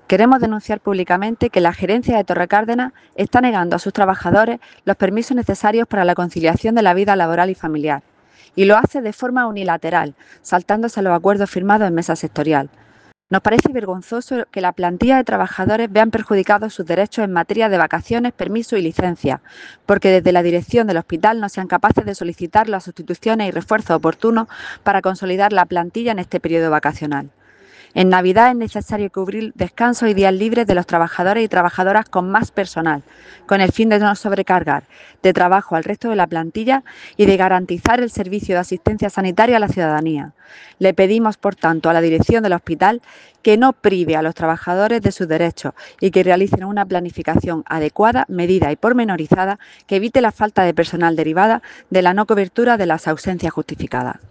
Queremos denunciar públicamente que la gerencia de Torrecárdenas está negando a sus trabajadores los permisos necesarios para la conciliación de la vida laboral y familiar, y lo hace de forma unilateral, saltándose los acuerdos firmados en mesa sectorial. Nos parece vergonzoso que la plantilla de trabajadores vean perjudicados sus derechos en materia de vacaciones, permisos y licencias, porque desde la dirección del hospital no sean capaces de solicitar las sustituciones y refuerzos oportunos para consolidar la plantilla en este periodo vacacional. En Navidad es necesario cubrir descansos y días libres de los trabajadores y trabajadoras con más personal, con el fin de no sobrecargar de trabajo al resto de la plantilla y de garantizar el servicio de asistencia sanitaria a la ciudadanía. Le pedimos, por tanto, a la dirección del hospital que no prive a los trabajadores de sus derechos y que realicen una planificación adecuada, medida y pormenorizada que evite la falta de personal derivada de la no cobertura de las ausencias justificadas.